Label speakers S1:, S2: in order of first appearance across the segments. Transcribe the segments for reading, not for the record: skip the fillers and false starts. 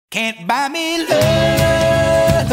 S1: Can't buy me love,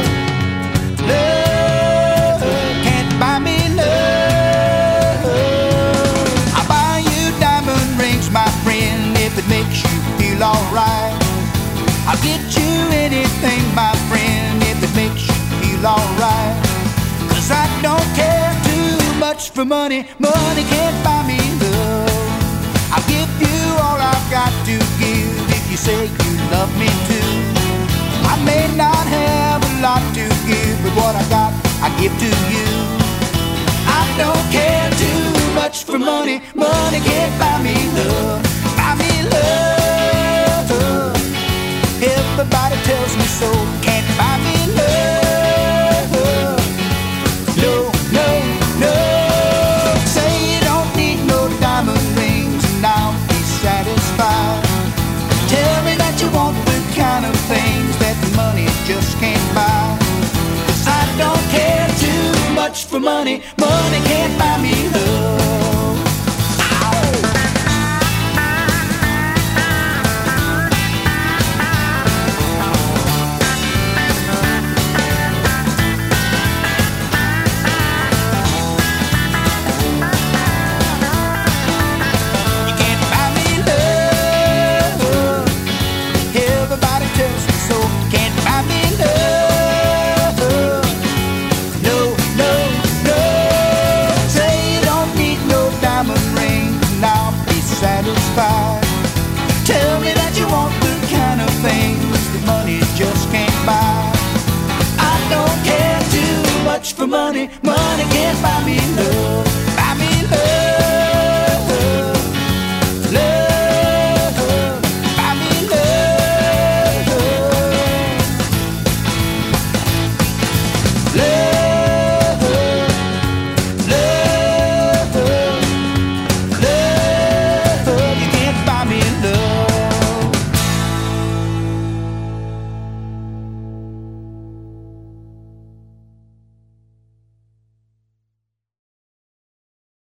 S1: love, can't buy me love. I'll buy you diamond rings, my friend, if it makes you feel alright. I'll get you anything, my friend, if it makes you feel alright. 'Cause I don't care too much for money, money can't buy me love. I'll give you all I've got to give if you say you love me too. I may not have a lot to give, but what I got, I give to you. I don't care too much for money, money can't buy me love. Buy me love, everybody tells me so. Can't buy me love, no, no, no. Say you don't need no diamond rings and I'll be satisfied. Tell me that you want the kind of things that money just can't buy. 'Cause I don't care too much for money, money can't buy me love. You can't buy me love, everybody tells me so. Can't buy me love, no, no, no. Say you don't need no diamond ring and I'll be satisfied. Tell me that you want the kind of things that money just can't buy. I don't care too much for money, money can't buy me love.